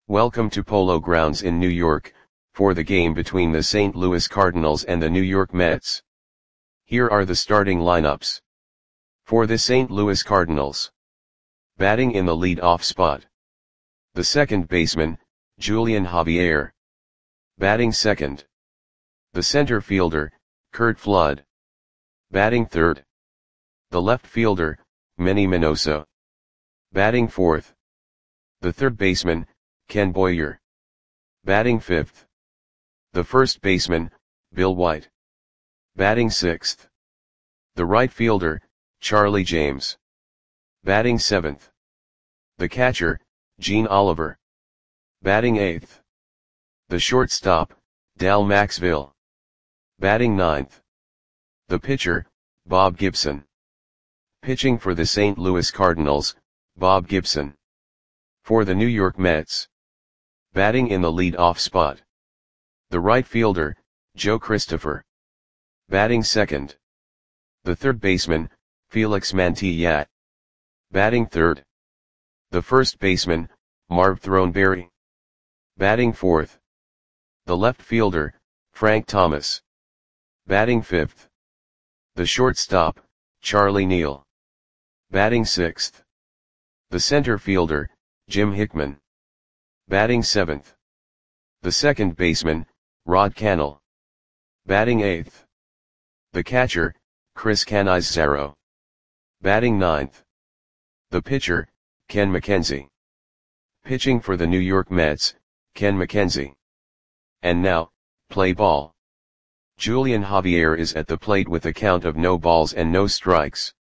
Welcome to Polo Grounds in New York, for the game between the St. Louis Cardinals and the New York Mets. Here are the starting lineups. For the St. Louis Cardinals. Batting in the lead-off spot. The second baseman, Julian Javier. Batting second. The center fielder, Curt Flood. Batting third. The left fielder, Manny Minoso. Batting fourth. The third baseman, Ken Boyer. Batting fifth. The first baseman, Bill White. Batting sixth. The right fielder, Charlie James. Batting seventh. The catcher, Gene Oliver. Batting eighth. The shortstop, Dal Maxvill. Batting ninth. The pitcher, Bob Gibson. Pitching for the St. Louis Cardinals, Bob Gibson. For the New York Mets. Batting in the lead-off spot. The right fielder, Joe Christopher. Batting second. The third baseman, Felix Mantilla. Batting third. The first baseman, Marv Throneberry. Batting fourth. The left fielder, Frank Thomas. Batting fifth. The shortstop, Charlie Neal. Batting sixth. The center fielder, Jim Hickman. Batting seventh. The second baseman, Rod Cannell. Batting eighth. The catcher, Chris Cannizzaro. Batting ninth. The pitcher, Ken McKenzie. Pitching for the New York Mets, Ken McKenzie. And now, play ball. Julian Javier is at the plate with a count of no balls and no strikes.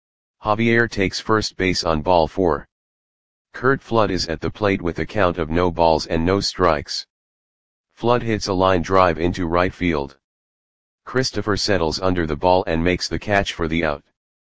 Javier takes first base on ball 4. Curt Flood is at the plate with a count of no balls and no strikes. Flood hits a line drive into right field. Christopher settles under the ball and makes the catch for the out.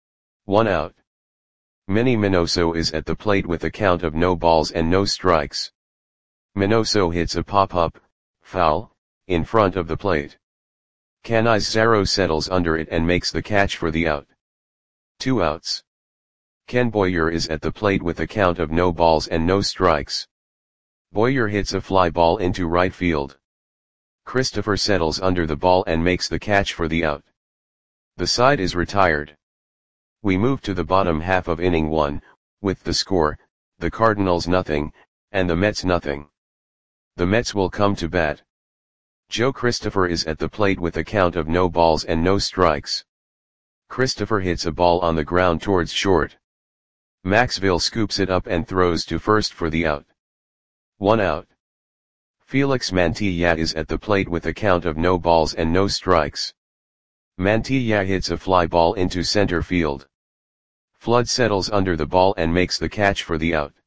1 out. Manny Minoso is at the plate with a count of no balls and no strikes. Minoso hits a pop-up, foul, in front of the plate. Cannizzaro settles under it and makes the catch for the out. 2 outs. Ken Boyer is at the plate with a count of no balls and no strikes. Boyer hits a fly ball into right field. Christopher settles under the ball and makes the catch for the out. The side is retired. We move to the bottom half of inning 1, with the score, the Cardinals nothing, and the Mets nothing. The Mets will come to bat. Joe Christopher is at the plate with a count of no balls and no strikes. Christopher hits a ball on the ground towards short. Maxvill scoops it up and throws to first for the out. 1 out. Felix Mantilla is at the plate with a count of no balls and no strikes. Mantilla hits a fly ball into center field. Flood settles under the ball and makes the catch for the out.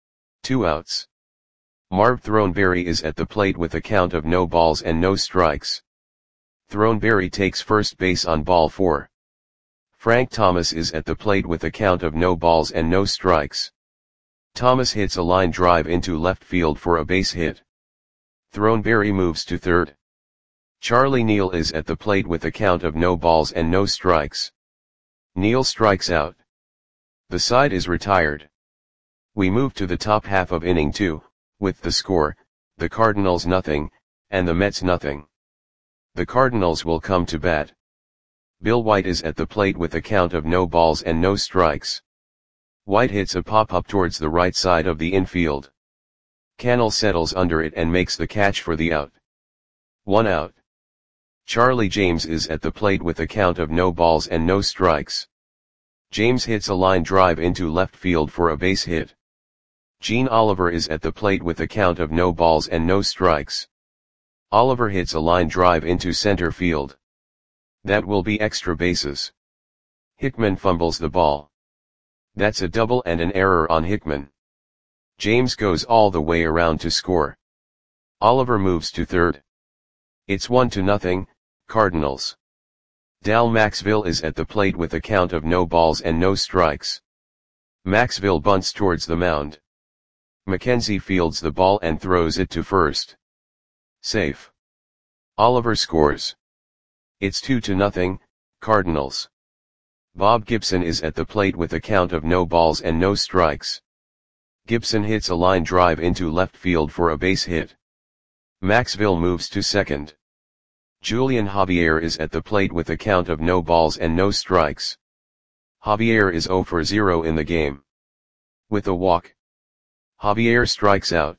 2 outs. Marv Throneberry is at the plate with a count of no balls and no strikes. Throneberry takes first base on ball 4. Frank Thomas is at the plate with a count of no balls and no strikes. Thomas hits a line drive into left field for a base hit. Throneberry moves to third. Charlie Neal is at the plate with a count of no balls and no strikes. Neal strikes out. The side is retired. We move to the top half of inning 2, with the score, the Cardinals nothing, and the Mets nothing. The Cardinals will come to bat. Bill White is at the plate with a count of no balls and no strikes. White hits a pop-up towards the right side of the infield. Cannell settles under it and makes the catch for the out. 1 out. Charlie James is at the plate with a count of no balls and no strikes. James hits a line drive into left field for a base hit. Gene Oliver is at the plate with a count of no balls and no strikes. Oliver hits a line drive into center field. That will be extra bases. Hickman fumbles the ball. That's a double and an error on Hickman. James goes all the way around to score. Oliver moves to third. It's 1-0, Cardinals. Dal Maxvill is at the plate with a count of no balls and no strikes. Maxvill bunts towards the mound. McKenzie fields the ball and throws it to first. Safe. Oliver scores. It's 2-0, Cardinals. Bob Gibson is at the plate with a count of no balls and no strikes. Gibson hits a line drive into left field for a base hit. Maxville moves to second. Julian Javier is at the plate with a count of no balls and no strikes. Javier is 0 for 0 in the game. With a walk, Javier strikes out.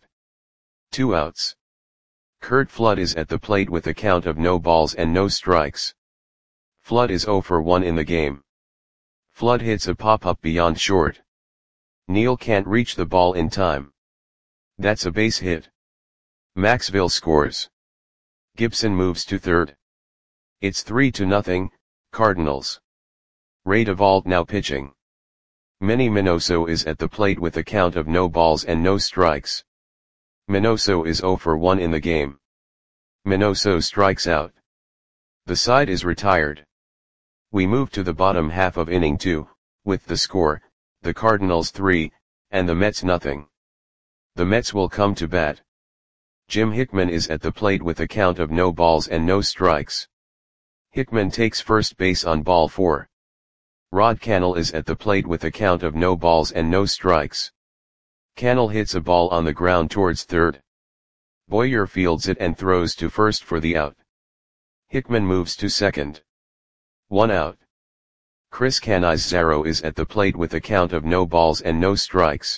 2 outs. Curt Flood is at the plate with a count of no balls and no strikes. Flood is 0 for 1 in the game. Flood hits a pop-up beyond short. Neal can't reach the ball in time. That's a base hit. Maxville scores. Gibson moves to third. It's 3-0, Cardinals. Ray Duvall now pitching. Manny Minoso is at the plate with a count of no balls and no strikes. Minoso is 0 for 1 in the game. Minoso strikes out. The side is retired. We move to the bottom half of inning 2, with the score, the Cardinals 3, and the Mets nothing. The Mets will come to bat. Jim Hickman is at the plate with a count of no balls and no strikes. Hickman takes first base on ball 4. Rod Cannell is at the plate with a count of no balls and no strikes. Cannell hits a ball on the ground towards third. Boyer fields it and throws to first for the out. Hickman moves to second. 1 out. Chris Canizaro is at the plate with a count of no balls and no strikes.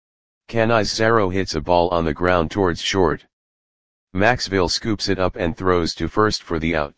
Canizaro hits a ball on the ground towards short. Maxville scoops it up and throws to first for the out.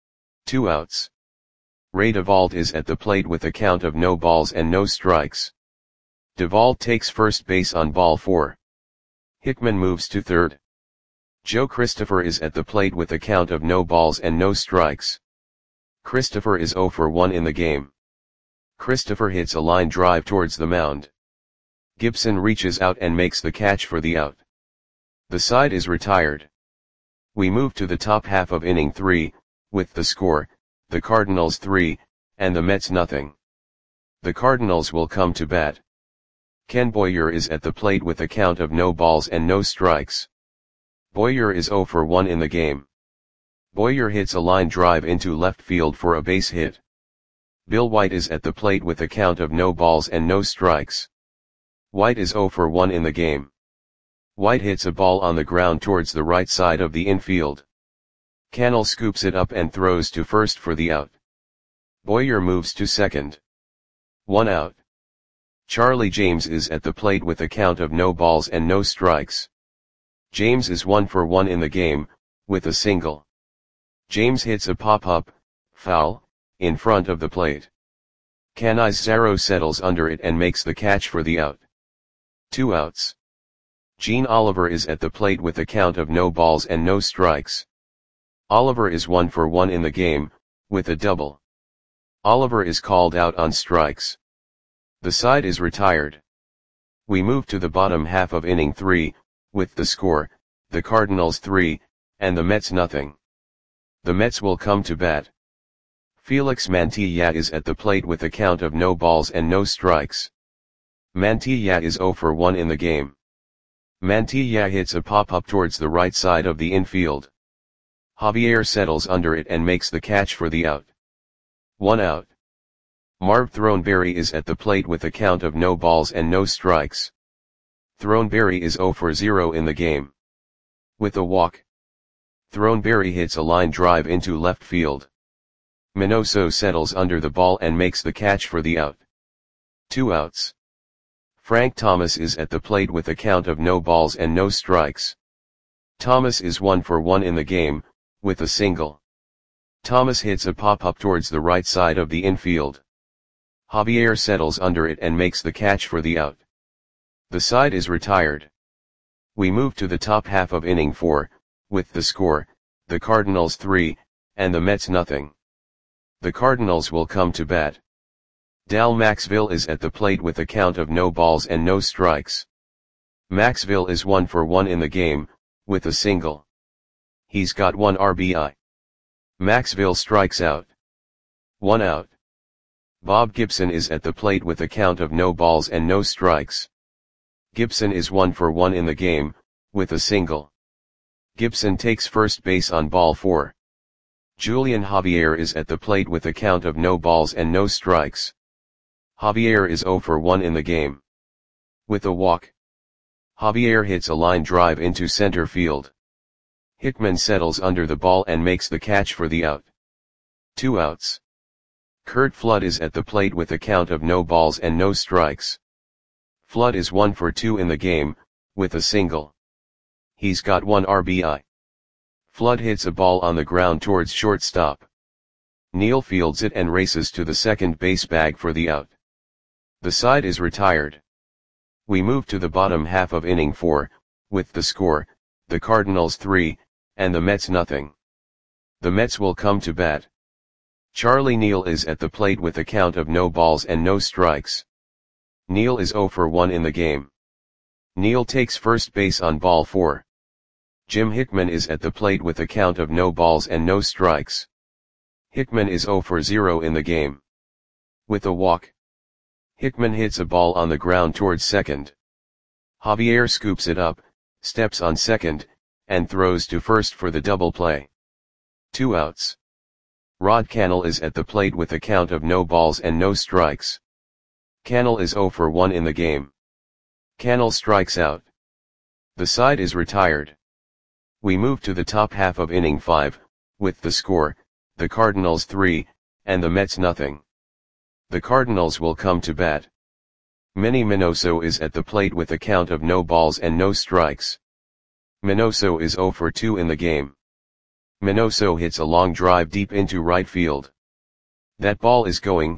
2 outs. Ray Duvall is at the plate with a count of no balls and no strikes. Duvall takes first base on ball 4. Hickman moves to third. Joe Christopher is at the plate with a count of no balls and no strikes. Christopher is 0 for 1 in the game. Christopher hits a line drive towards the mound. Gibson reaches out and makes the catch for the out. The side is retired. We move to the top half of inning 3, with the score, the Cardinals 3, and the Mets nothing. The Cardinals will come to bat. Ken Boyer is at the plate with a count of no balls and no strikes. Boyer is 0 for 1 in the game. Boyer hits a line drive into left field for a base hit. Bill White is at the plate with a count of no balls and no strikes. White is 0 for 1 in the game. White hits a ball on the ground towards the right side of the infield. Cannell scoops it up and throws to first for the out. Boyer moves to second. 1 out. Charlie James is at the plate with a count of no balls and no strikes. James is 1 for 1 in the game, with a single. James hits a pop-up, foul, in front of the plate. Canizaro settles under it and makes the catch for the out. 2 outs. Gene Oliver is at the plate with a count of no balls and no strikes. Oliver is 1 for 1 in the game, with a double. Oliver is called out on strikes. The side is retired. We move to the bottom half of inning 3, with the score, the Cardinals 3, and the Mets nothing. The Mets will come to bat. Felix Mantilla is at the plate with a count of no balls and no strikes. Mantilla is 0 for 1 in the game. Mantilla hits a pop-up towards the right side of the infield. Javier settles under it and makes the catch for the out. 1 out. Marv Throneberry is at the plate with a count of no balls and no strikes. Throneberry is 0 for 0 in the game. With a walk, Throneberry hits a line drive into left field. Minoso settles under the ball and makes the catch for the out. 2 outs. Frank Thomas is at the plate with a count of no balls and no strikes. Thomas is 1 for 1 in the game, with a single. Thomas hits a pop-up towards the right side of the infield. Javier settles under it and makes the catch for the out. The side is retired. We move to the top half of inning 4, with the score, the Cardinals 3, and the Mets nothing. The Cardinals will come to bat. Dal Maxville is at the plate with a count of no balls and no strikes. Maxville is 1 for 1 in the game, with a single. He's got 1 RBI. Maxville strikes out. 1 out. Bob Gibson is at the plate with a count of no balls and no strikes. Gibson is 1 for 1 in the game, with a single. Gibson takes first base on ball 4. Julian Javier is at the plate with a count of no balls and no strikes. Javier is 0 for 1 in the game. With a walk, Javier hits a line drive into center field. Hickman settles under the ball and makes the catch for the out. 2 outs. Curt Flood is at the plate with a count of no balls and no strikes. Flood is 1 for 2 in the game, with a single. He's got 1 RBI. Flood hits a ball on the ground towards shortstop. Neal fields it and races to the second base bag for the out. The side is retired. We move to the bottom half of inning 4, with the score, the Cardinals 3, and the Mets nothing. The Mets will come to bat. Charlie Neal is at the plate with a count of no balls and no strikes. Neal is 0 for 1 in the game. Neal takes first base on ball 4. Jim Hickman is at the plate with a count of no balls and no strikes. Hickman is 0 for 0 in the game. With a walk. Hickman hits a ball on the ground towards second. Javier scoops it up, steps on second, and throws to first for the double play. 2 outs. Rod Cannell is at the plate with a count of no balls and no strikes. Cannell is 0 for 1 in the game. Cannell strikes out. The side is retired. We move to the top half of inning 5, with the score, the Cardinals 3, and the Mets nothing. The Cardinals will come to bat. Manny Minoso is at the plate with a count of no balls and no strikes. Minoso is 0 for 2 in the game. Minoso hits a long drive deep into right field. That ball is gone.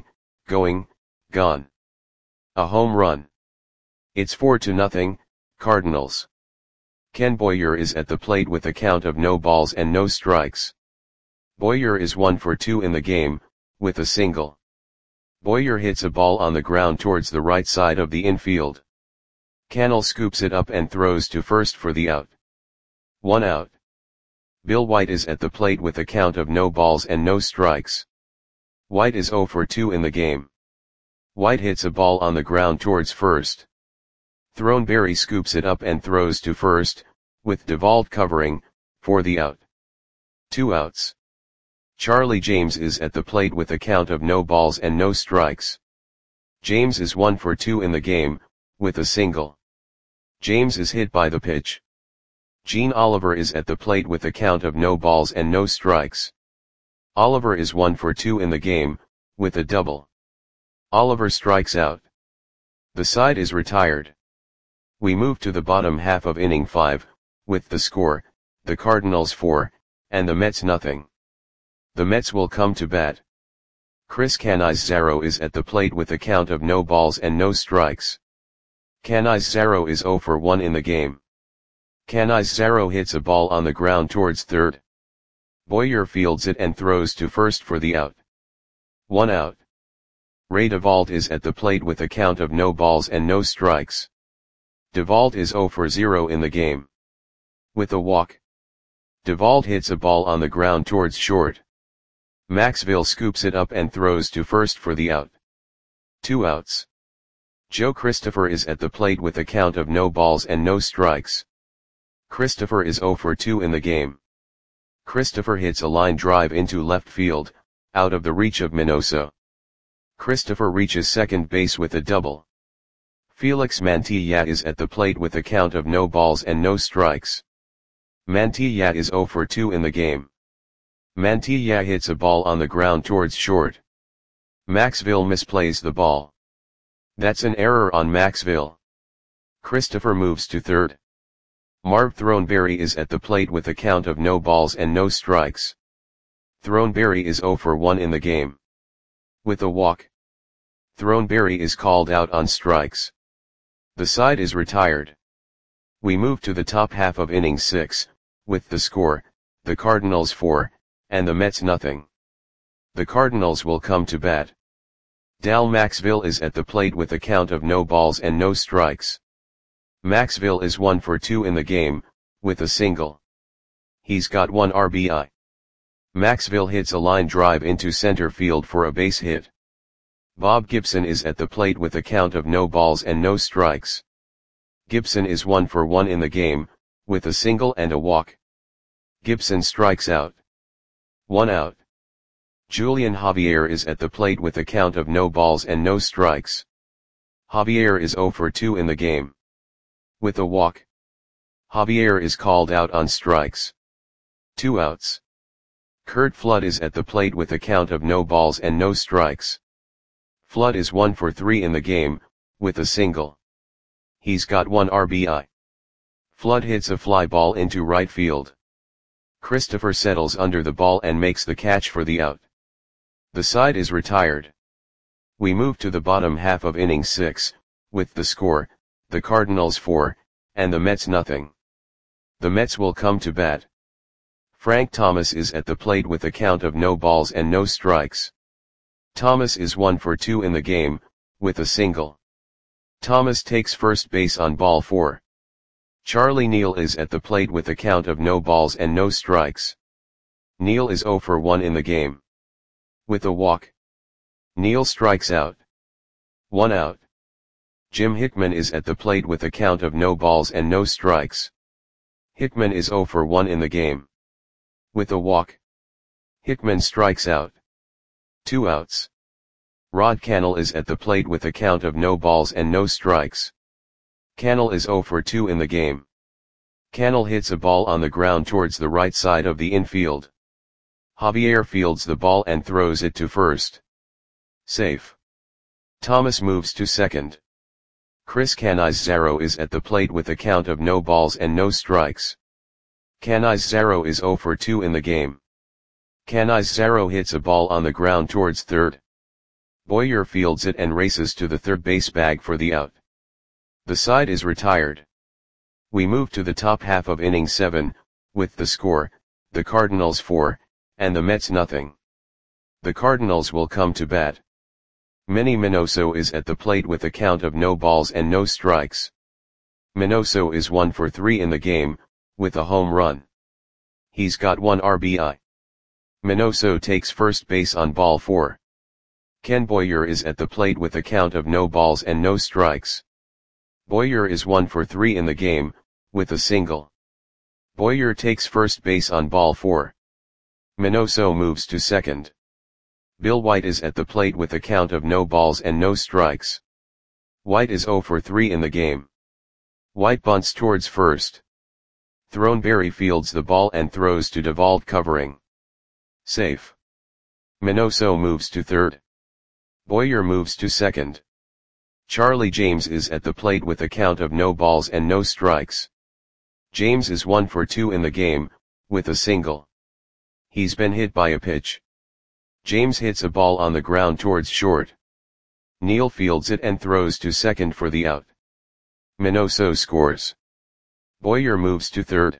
A home run. It's 4-0, Cardinals. Ken Boyer is at the plate with a count of no balls and no strikes. Boyer is 1 for 2 in the game, with a single. Boyer hits a ball on the ground towards the right side of the infield. Cannell scoops it up and throws to first for the out. 1 out. Bill White is at the plate with a count of no balls and no strikes. White is 0 for 2 in the game. White hits a ball on the ground towards first. Throneberry scoops it up and throws to first, with Duvall covering, for the out. 2 outs. Charlie James is at the plate with a count of no balls and no strikes. James is 1 for 2 in the game, with a single. James is hit by the pitch. Gene Oliver is at the plate with a count of no balls and no strikes. Oliver is 1 for 2 in the game, with a double. Oliver strikes out. The side is retired. We move to the bottom half of inning 5, with the score, the Cardinals 4, and the Mets nothing. The Mets will come to bat. Chris Canizaro is at the plate with a count of no balls and no strikes. Canizaro is 0 for 1 in the game. Canizaro hits a ball on the ground towards third. Boyer fields it and throws to first for the out. 1 out. Ray Duvall is at the plate with a count of no balls and no strikes. Duvall is 0 for 0 in the game. With a walk. Duvall hits a ball on the ground towards short. Maxville scoops it up and throws to first for the out. 2 outs. Joe Christopher is at the plate with a count of no balls and no strikes. Christopher is 0 for 2 in the game. Christopher hits a line drive into left field, out of the reach of Minoso. Christopher reaches second base with a double. Felix Mantilla is at the plate with a count of no balls and no strikes. Mantilla is 0 for 2 in the game. Mantilla hits a ball on the ground towards short. Maxville misplays the ball. That's an error on Maxville. Christopher moves to third. Marv Throneberry is at the plate with a count of no balls and no strikes. Throneberry is 0 for 1 in the game. With a walk. Throneberry is called out on strikes. The side is retired. We move to the top half of inning 6, with the score, the Cardinals 4, and the Mets nothing. The Cardinals will come to bat. Dal Maxville is at the plate with a count of no balls and no strikes. Maxville is 1 for 2 in the game, with a single. He's got 1 RBI. Maxville hits a line drive into center field for a base hit. Bob Gibson is at the plate with a count of no balls and no strikes. Gibson is 1 for 1 in the game, with a single and a walk. Gibson strikes out. 1 out. Julian Javier is at the plate with a count of no balls and no strikes. Javier is 0 for 2 in the game. with a walk. Javier is called out on strikes. 2 outs. Curt Flood is at the plate with a count of no balls and no strikes. Flood is 1 for 3 in the game, with a single. He's got 1 RBI. Flood hits a fly ball into right field. Christopher settles under the ball and makes the catch for the out. The side is retired. We move to the bottom half of inning 6, with the score, the Cardinals 4, and the Mets nothing. The Mets will come to bat. Frank Thomas is at the plate with a count of no balls and no strikes. Thomas is 1 for 2 in the game, with a single. Thomas takes first base on ball 4. Charlie Neal is at the plate with a count of no balls and no strikes. Neal is 0 for 1 in the game. With a walk. Neal strikes out. 1 out. Jim Hickman is at the plate with a count of no balls and no strikes. Hickman is 0 for 1 in the game. With a walk. Hickman strikes out. 2 outs. Rod Cannell is at the plate with a count of no balls and no strikes. Cannell is 0 for 2 in the game. Cannell hits a ball on the ground towards the right side of the infield. Javier fields the ball and throws it to first. Safe. Thomas moves to second. Chris Canizaro is at the plate with a count of no balls and no strikes. Canizaro is 0 for 2 in the game. Canizaro hits a ball on the ground towards third. Boyer fields it and races to the third base bag for the out. The side is retired. We move to the top half of inning 7, with the score, the Cardinals 4, and the Mets nothing. The Cardinals will come to bat. Manny Minoso is at the plate with a count of no balls and no strikes. Minoso is 1 for 3 in the game, with a home run. He's got 1 RBI. Minoso takes first base on ball 4. Ken Boyer is at the plate with a count of no balls and no strikes. Boyer is 1 for 3 in the game, with a single. Boyer takes first base on ball 4. Minoso moves to second. Bill White is at the plate with a count of no balls and no strikes. White is 0 for 3 in the game. White bunts towards first. Throneberry fields the ball and throws to Duvall covering. Safe. Minoso moves to third. Boyer moves to second. Charlie James is at the plate with a count of no balls and no strikes. James is 1 for 2 in the game, with a single. He's been hit by a pitch. James hits a ball on the ground towards short. Neal fields it and throws to second for the out. Minoso scores. Boyer moves to third.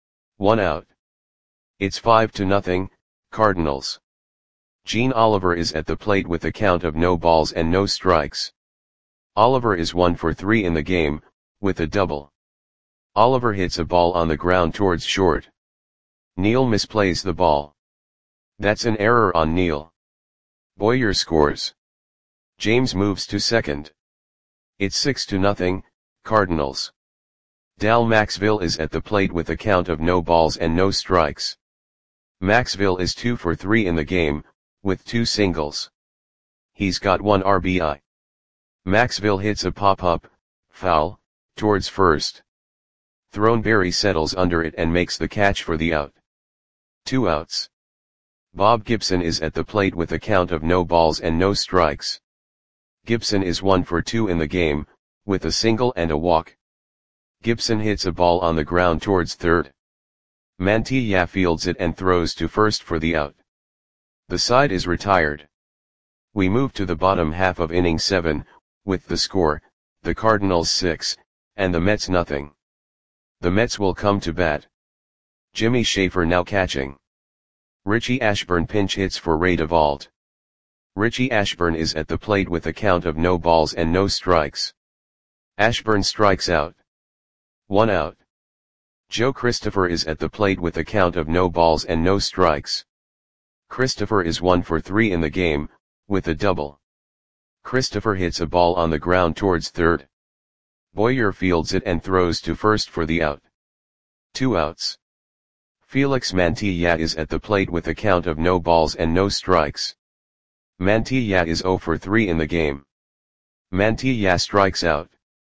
1 out. It's 5-0, Cardinals. Gene Oliver is at the plate with a count of no balls and no strikes. Oliver is 1 for 3 in the game, with a double. Oliver hits a ball on the ground towards short. Neal misplays the ball. That's an error on Neal. Boyer scores. James moves to second. It's 6-0, Cardinals. Dal Maxville is at the plate with a count of no balls and no strikes. Maxville is 2 for 3 in the game, with 2 singles. He's got 1 RBI. Maxville hits a pop-up, foul, towards first. Throneberry settles under it and makes the catch for the out. 2 outs. Bob Gibson is at the plate with a count of no balls and no strikes. Gibson is 1 for 2 in the game, with a single and a walk. Gibson hits a ball on the ground towards third. Mantilla fields it and throws to first for the out. The side is retired. We move to the bottom half of inning 7, with the score, the Cardinals 6, and the Mets nothing. The Mets will come to bat. Jimmy Schaefer now catching. Richie Ashburn pinch hits for Ray DeVault. Richie Ashburn is at the plate with a count of no balls and no strikes. Ashburn strikes out. 1 out. Joe Christopher is at the plate with a count of no balls and no strikes. Christopher is 1 for 3 in the game, with a double. Christopher hits a ball on the ground towards third. Boyer fields it and throws to first for the out. 2 outs. Felix Mantilla is at the plate with a count of no balls and no strikes. Mantilla is 0 for 3 in the game. Mantilla strikes out.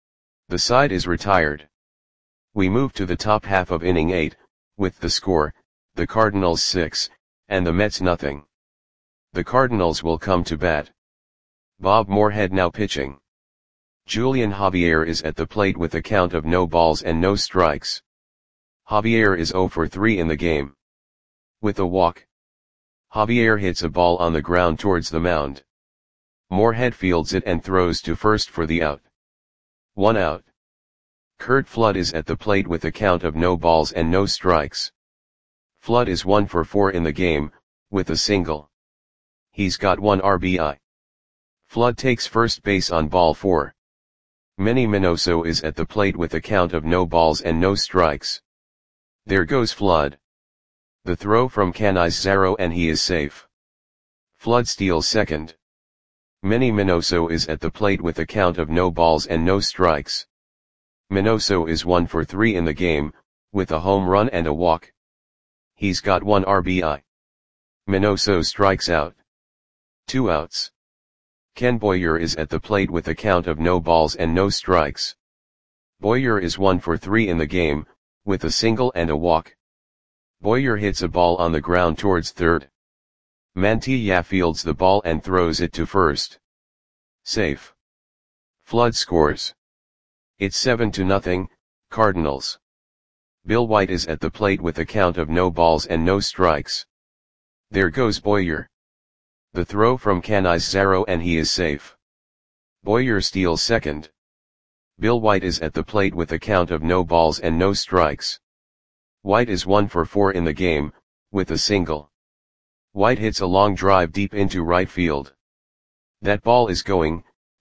The side is retired. We move to the top half of inning 8, with the score, the Cardinals 6, and the Mets nothing. The Cardinals will come to bat. Bob Moorhead now pitching. Julian Javier is at the plate with a count of no balls and no strikes. Javier is 0 for 3 in the game. With a walk, Javier hits a ball on the ground towards the mound. Moorhead fields it and throws to first for the out. 1 out. Curt Flood is at the plate with a count of no balls and no strikes. Flood is 1 for 4 in the game, with a single. He's got 1 RBI. Flood takes first base on ball 4. Manny Minoso is at the plate with a count of no balls and no strikes. There goes Flood. The throw from Canizaro and he is safe. Flood steals second. Manny Minoso is at the plate with a count of no balls and no strikes. Minoso is 1 for 3 in the game, with a home run and a walk. He's got 1 RBI. Minoso strikes out. 2 outs. Ken Boyer is at the plate with a count of no balls and no strikes. Boyer is 1 for 3 in the game, with a single and a walk. Boyer hits a ball on the ground towards third. Mantilla fields the ball and throws it to first. Safe. Flood scores. It's 7-0, Cardinals. Bill White is at the plate with a count of no balls and no strikes. There goes Boyer. The throw from Canizaro and he is safe. Boyer steals second. Bill White is at the plate with a count of no balls and no strikes. White is 1 for 4 in the game, with a single. White hits a long drive deep into right field. That ball is gone.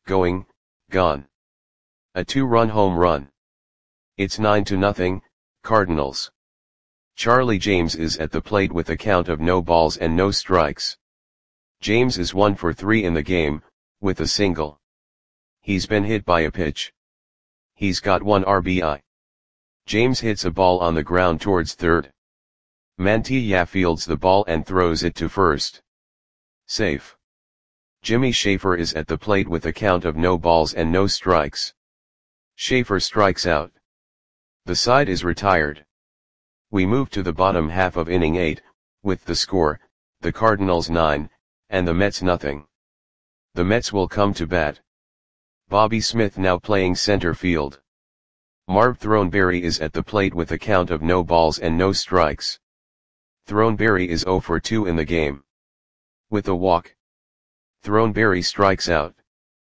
A 2-run home run. It's 9-0, Cardinals. Charlie James is at the plate with a count of no balls and no strikes. James is 1 for 3 in the game, with a single. He's been hit by a pitch. He's got 1 RBI. James hits a ball on the ground towards third. Mantilla fields the ball and throws it to first. Safe. Jimmy Schaefer is at the plate with a count of no balls and no strikes. Schaefer strikes out. The side is retired. We move to the bottom half of inning 8, with the score, the Cardinals 9, and the Mets nothing. The Mets will come to bat. Bobby Smith now playing center field. Marv Throneberry is at the plate with a count of no balls and no strikes. Throneberry is 0 for 2 in the game. With a walk, Throneberry strikes out.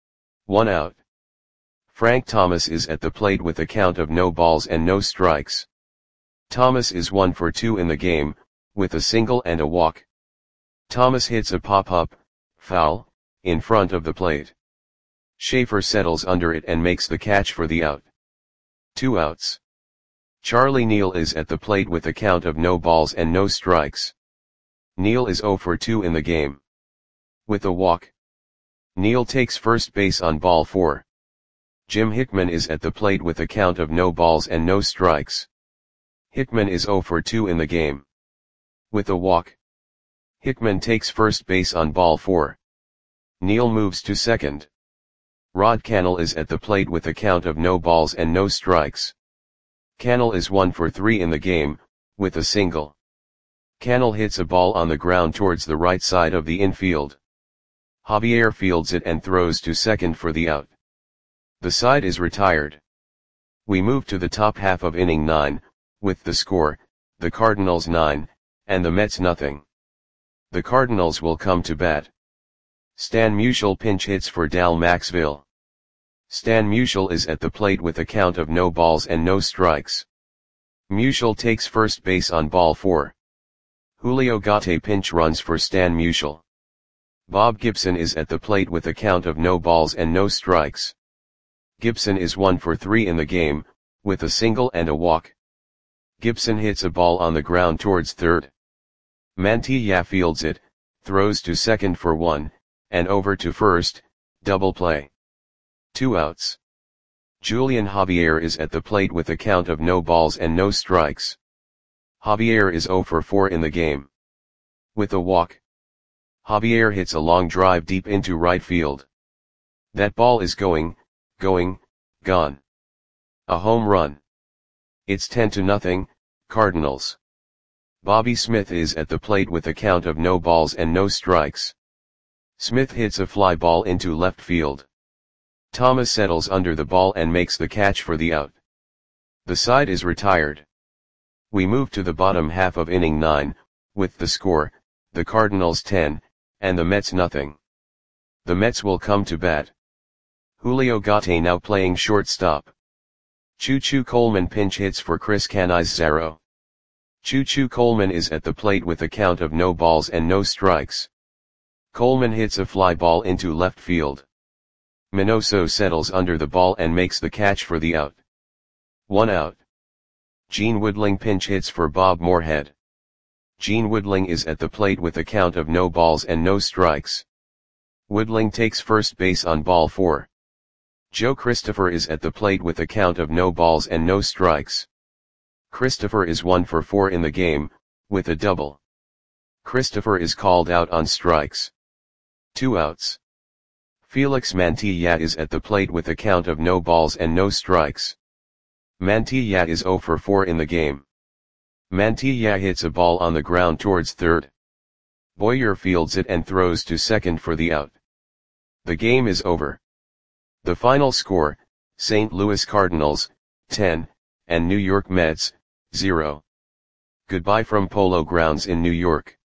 1 out. Frank Thomas is at the plate with a count of no balls and no strikes. Thomas is 1 for 2 in the game, with a single and a walk. Thomas hits a pop-up, foul, in front of the plate. Schaefer settles under it and makes the catch for the out. 2 outs. Charlie Neal is at the plate with a count of no balls and no strikes. Neal is 0 for 2 in the game. With a walk, Neal takes first base on ball 4. Jim Hickman is at the plate with a count of no balls and no strikes. Hickman is 0 for 2 in the game. With a walk, Hickman takes first base on ball 4. Neal moves to second. Rod Cannell is at the plate with a count of no balls and no strikes. Cannell is 1 for 3 in the game, with a single. Cannell hits a ball on the ground towards the right side of the infield. Javier fields it and throws to second for the out. The side is retired. We move to the top half of inning 9, with the score, the Cardinals 9, and the Mets nothing. The Cardinals will come to bat. Stan Musial pinch hits for Dal Maxville. Stan Musial is at the plate with a count of no balls and no strikes. Musial takes first base on ball 4. Julio Gate pinch runs for Stan Musial. Bob Gibson is at the plate with a count of no balls and no strikes. Gibson is 1 for 3 in the game, with a single and a walk. Gibson hits a ball on the ground towards third. Mantilla fields it, throws to second for 1, and over to first, double play. 2 outs. Julian Javier is at the plate with a count of no balls and no strikes. Javier is 0 for 4 in the game. With a walk, Javier hits a long drive deep into right field. That ball is gone. A home run. It's 10-0, Cardinals. Bobby Smith is at the plate with a count of no balls and no strikes. Smith hits a fly ball into left field. Thomas settles under the ball and makes the catch for the out. The side is retired. We move to the bottom half of inning 9, with the score, the Cardinals 10, and the Mets nothing. The Mets will come to bat. Julio Gatti now playing shortstop. Choo-Choo Coleman pinch hits for Chris Canizaro. Choo-Choo Coleman is at the plate with a count of no balls and no strikes. Coleman hits a fly ball into left field. Minoso settles under the ball and makes the catch for the out. 1 out. Gene Woodling pinch hits for Bob Moorhead. Gene Woodling is at the plate with a count of no balls and no strikes. Woodling takes first base on ball 4. Joe Christopher is at the plate with a count of no balls and no strikes. Christopher is 1 for 4 in the game, with a double. Christopher is called out on strikes. 2 outs. Felix Mantilla is at the plate with a count of no balls and no strikes. Mantilla is 0 for 4 in the game. Mantilla hits a ball on the ground towards third. Boyer fields it and throws to second for the out. The game is over. The final score, St. Louis Cardinals, 10, and New York Mets, 0. Goodbye from Polo Grounds in New York.